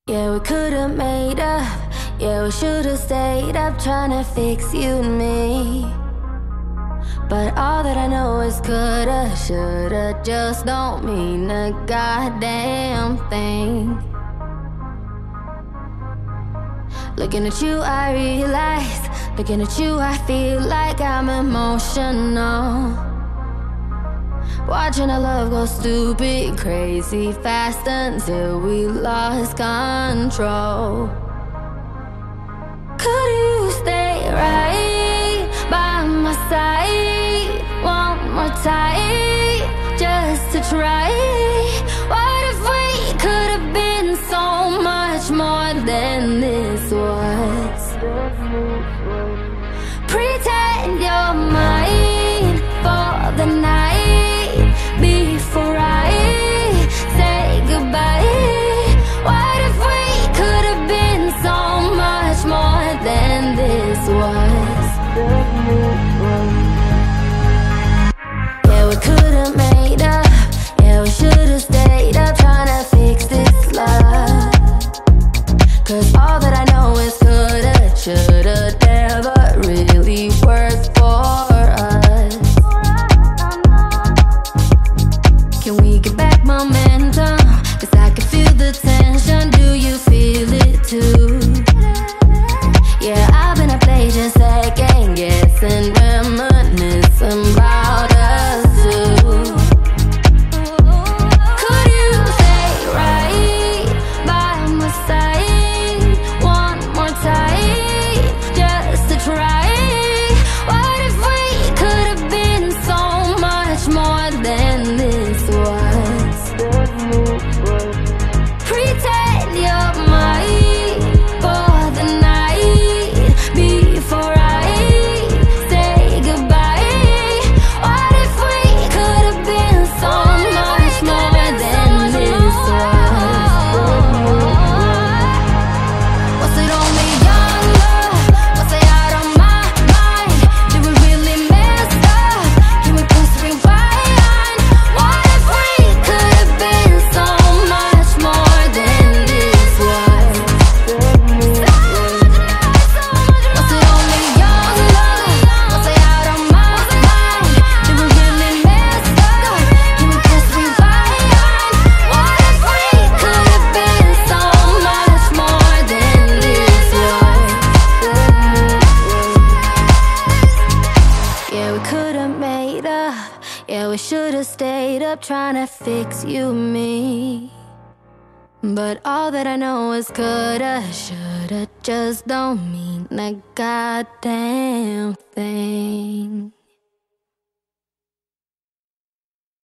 Yeah, we could've made up. Yeah, we should've stayed up trying to fix you and me. But all that I know is coulda, shoulda, just don't mean a goddamn thing. Looking at you, I realize. Looking at you, I feel like I'm emotional. Watching our love go stupid, crazy fast until we lost control. Could you stay right by my side one more time, just to try? What if we could have been so much more than this was? Pretend you're mine for the night before I say goodbye. What if we could have been so much more than this was? Yeah, we could have made up. Yeah, we should have stayed up trying to fix this love. Cause all that I know is coulda, shoulda, never really worked for us. Can we get back momentum? Cause I can feel the tension, do you feel it too? Yeah, I've been a play just second guessing, reminiscing about us too. Could you stay right by my side one more time, just to try? What if we could have been so much more than this was? Pretend you're mine for the night before I say goodbye. What if we could have been so much more than this was? Was it only young love? Was I out of my mind? Did we really mess up? Can we press rewind? What if we could have been so much more than this was? Was it only young love? Was I out of my mind? Did we really mess up? Can we press rewind? What if we could have been so much more than this was? Yeah, we could have made up. Yeah, we should have stayed up trying to fix you and me. But all that I know is coulda, shoulda, just don't mean a goddamn thing.